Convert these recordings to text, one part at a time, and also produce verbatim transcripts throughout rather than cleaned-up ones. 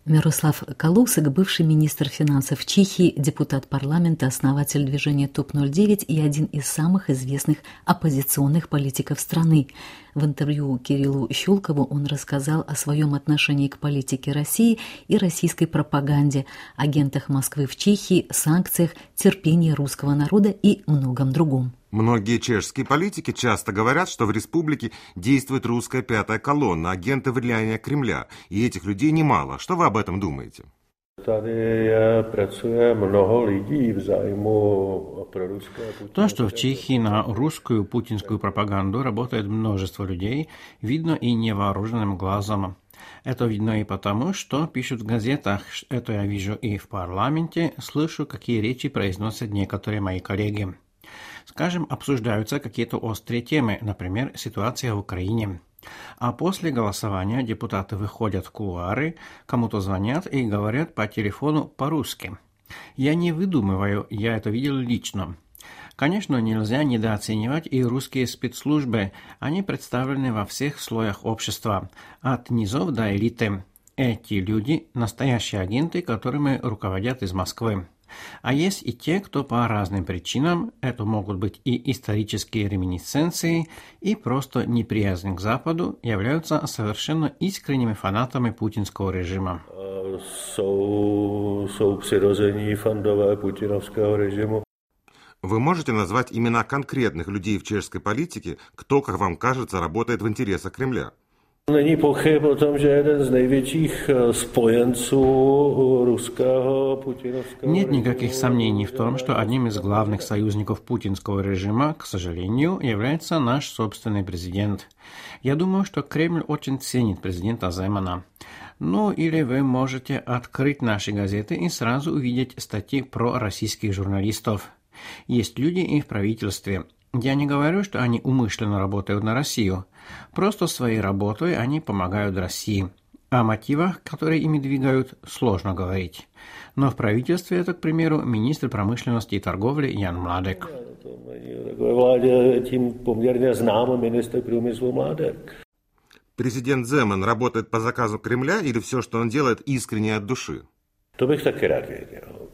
Мирослав Калусик, бывший министр финансов Чехии, депутат парламента, основатель движения топ ноль девять и один из самых известных оппозиционных политиков страны. В интервью Кириллу Щелкову он рассказал о своем отношении к политике России и российской пропаганде, агентах Москвы в Чехии, санкциях, терпении русского народа и многом другом. Многие чешские политики часто говорят, что в республике действует русская пятая колонна, агенты влияния Кремля, и этих людей немало. Что вы об этом думаете? То, что в Чехии на русскую путинскую пропаганду работает множество людей, видно и невооруженным глазом. Это видно и потому, что пишут в газетах, это я вижу и в парламенте, слышу, какие речи произносят некоторые мои коллеги. Скажем, обсуждаются какие-то острые темы, например, ситуация в Украине. А после голосования депутаты выходят в кулуары, кому-то звонят и говорят по телефону по-русски. Я не выдумываю, я это видел лично. Конечно, нельзя недооценивать и русские спецслужбы. Они представлены во всех слоях общества, от низов до элиты. Эти люди – настоящие агенты, которыми руководят из Москвы. А есть и те, кто по разным причинам, это могут быть и исторические реминисценции, и просто неприязнь к Западу, являются совершенно искренними фанатами путинского режима. Jsou, jsou přirození fandové putinovského režimu. Вы можете назвать имена конкретных людей в чешской политике, кто, как вам кажется, работает в интересах Кремля? Není pochyb o tom, že jeden z největších spojenců ruského putinovského Нет никаких сомнений в том, что одним из главных союзников путинского режима, к сожалению, является наш собственный президент. Я думаю, что Кремль очень ценит президента Земана. Ну, или вы можете открыть наши газеты и сразу увидеть статьи про российских журналистов. Есть люди и в правительстве. Я не говорю, что они умышленно работают на Россию. Просто своей работой они помогают России. О мотивах, которые ими двигают, сложно говорить. Но в правительстве это, к примеру, министр промышленности и торговли Ян Младек. Президент Земан работает по заказу Кремля или все, что он делает, искренне от души? To bych taky rád věděl.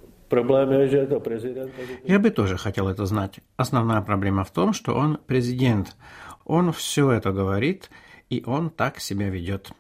Я бы тоже хотел это знать. Основная проблема в том, что он президент. Он все это говорит, и он так себя ведет.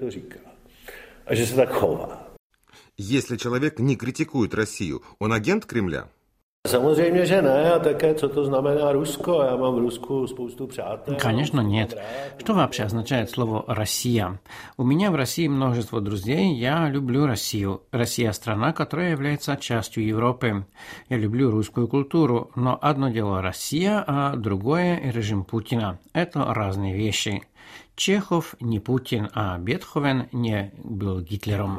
Если человек не критикует Россию, он агент Кремля? Samozřejmě, že ne, a také, co to znamená Rusko. Já mám v Rusku spoustu přátel. Конечно, нет. Что вообще означает слово «Россия»? У меня в России множество друзей, я люблю Россию. Россия – страна, которая является частью Европы. Я люблю русскую культуру, но одно дело Россия, а другое – режим Путина. Это разные вещи. Чехов не Путин, а Бетховен не был Гитлером.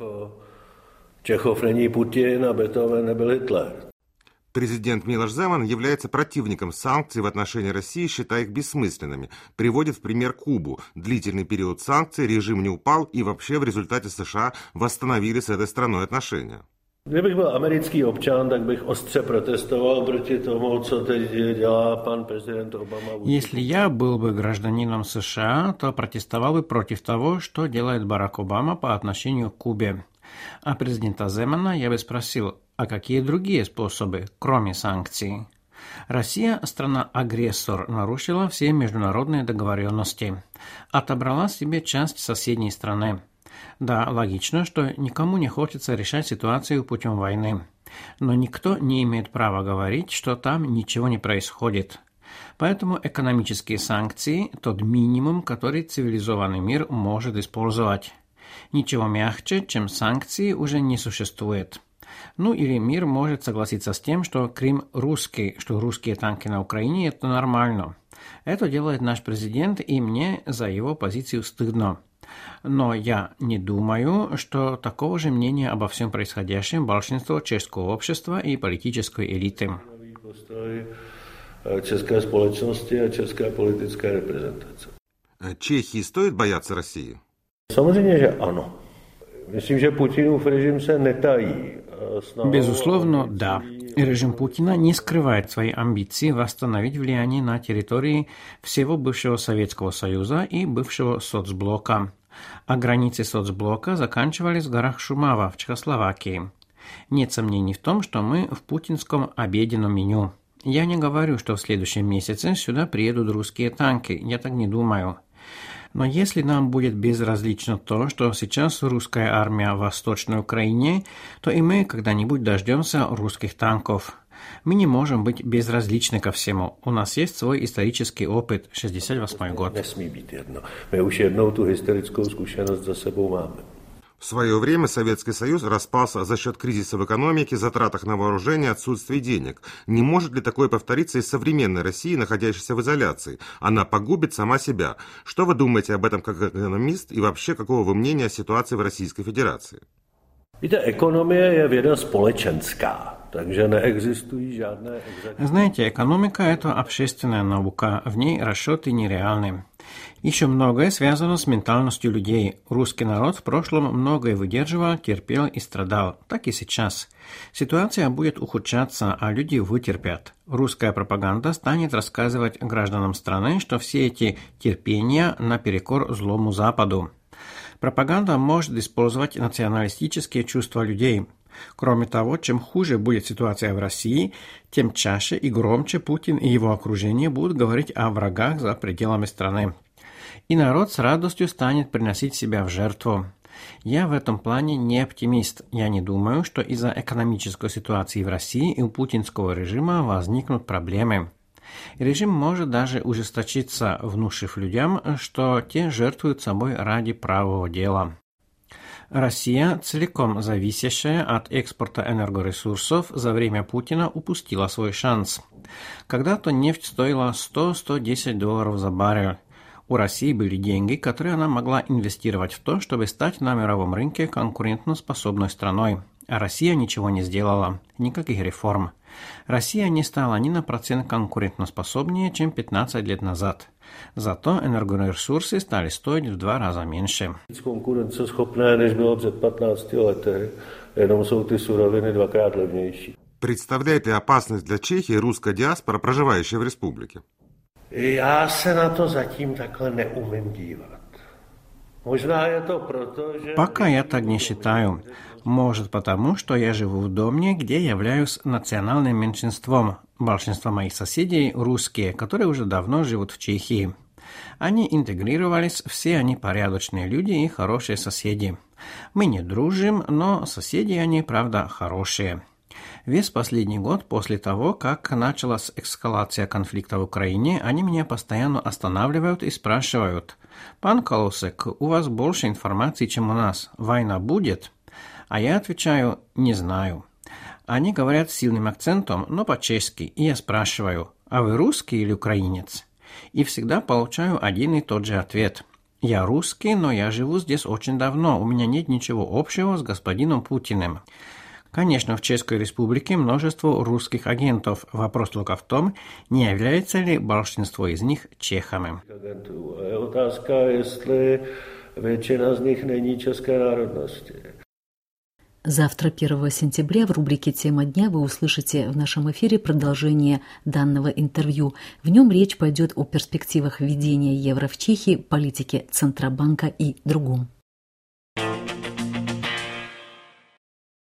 Чехов není Putin a Beethoven nebyl Hitler. Президент Милош Земан является противником санкций в отношении России, считая их бессмысленными. Приводит в пример Кубу. Длительный период санкций, режим не упал, и вообще в результате США восстановили с этой страной отношения. Kdybych byl americký občan, tak bych ostře protestoval proti tomu, co teď dělá pan prezident Obama. Если я был бы гражданином США, то протестовал бы против того, что делает Барак Обама по отношению к Кубе. А президента Земана я бы спросил, а какие другие способы, кроме санкций? Россия, страна-агрессор, нарушила все международные договоренности, отобрала себе часть соседней страны. Да, логично, что никому не хочется решать ситуацию путем войны, но никто не имеет права говорить, что там ничего не происходит. Поэтому экономические санкции – тот минимум, который цивилизованный мир может использовать. Ничего мягче, чем санкции, уже не существует. Ну или мир может согласиться с тем, что Крым русский, что русские танки на Украине – это нормально. Это делает наш президент, и мне за его позицию стыдно. Но я не думаю, что такого же мнения обо всем происходящем большинство чешского общества и политической элиты. České společnosti a české politické reprezentace. Чехии стоит бояться России? Samozřejmě, že ano. Myslím, že Putinův režim se netají. Безусловно, да. Режим Путина не скрывает свои амбиции восстановить влияние на территории всего бывшего Советского Союза и бывшего соцблока. а границы соцблока заканчивались в горах Шумава в Чехословакии. Нет сомнений в том, что мы в путинском обеденном меню. Я не говорю, что в следующем месяце сюда приедут русские танки, я так не думаю. Но если нам будет безразлично то, что сейчас русская армия в Восточной Украине, то и мы когда-нибудь дождемся русских танков. Мы не можем быть безразличны ко всему. У нас есть свой исторический опыт, шестьдесят восьмой год. Nesmí být jedno. My už jednou tu historickou zkušenost za sebou máme. В свое время Советский Союз распался за счет кризиса в экономике, затратах на вооружение, отсутствия денег. Не может ли такое повториться и с современной Россией, находящейся в изоляции? Она погубит сама себя. Что вы думаете об этом как экономист и вообще какого вы мнения о ситуации в Российской Федерации? Víte, ekonomie je věda společenská, takže neexistují žádné... Знаете, экономика – это общественная наука, в ней расчеты нереальны. Еще многое связано с ментальностью людей. Русский народ в прошлом многое выдерживал, терпел и страдал. Так и сейчас. Ситуация будет ухудшаться, а люди вытерпят. Русская пропаганда станет рассказывать гражданам страны, что все эти терпения наперекор злому Западу. Пропаганда может использовать националистические чувства людей. Кроме того, чем хуже будет ситуация в России, тем чаще и громче Путин и его окружение будут говорить о врагах за пределами страны. И народ с радостью станет приносить себя в жертву. Я в этом плане не оптимист. Я не думаю, что из-за экономической ситуации в России и у путинского режима возникнут проблемы. Режим может даже ужесточиться, внушив людям, что те жертвуют собой ради правого дела. Россия, целиком зависящая от экспорта энергоресурсов, за время Путина упустила свой шанс. Когда-то нефть стоила сто - сто десять долларов за баррель. У России были деньги, которые она могла инвестировать в то, чтобы стать на мировом рынке конкурентоспособной страной. А Россия ничего не сделала, никаких реформ. Россия не стала ни на процент конкурентоспособнее, чем пятнадцать лет назад. Зато энергоресурсы стали стоить в два раза меньше. Konkurenceschopné, než bylo před patnácti lety, jenom jsou ty suroviny dvakrát levnější. Представляет ли опасность для Чехии русская диаспора, проживающая в республике? Já se na to zatím takhle neumím dívat. Možná je to proto, že... Пока я так не считаю. Может потому, что я живу в доме, где являюсь национальным меньшинством. Большинство моих соседей русские, которые уже давно живут в Чехии. Они интегрировались, все они порядочные люди и хорошие соседи. Мы не дружим, но соседи они, правда, хорошие. Весь последний год после того, как началась эскалация конфликта в Украине, они меня постоянно останавливают и спрашивают: «Пан Колосек, у вас больше информации, чем у нас. Война будет?» А я отвечаю: «Не знаю». Они говорят с сильным акцентом, но по-чешски, и я спрашиваю: «А вы русский или украинец?» И всегда получаю один и тот же ответ: «Я русский, но я живу здесь очень давно, у меня нет ничего общего с господином Путиным». Конечно, в Чешской Республике множество русских агентов. Вопрос только в том, не является ли большинство из них чехами. Otázka, jestli většina z nich není české národnosti. Завтра, первого сентября, в рубрике «Тема дня» вы услышите в нашем эфире продолжение данного интервью. В нем речь пойдет о перспективах введения евро в Чехии, политике Центробанка и другом.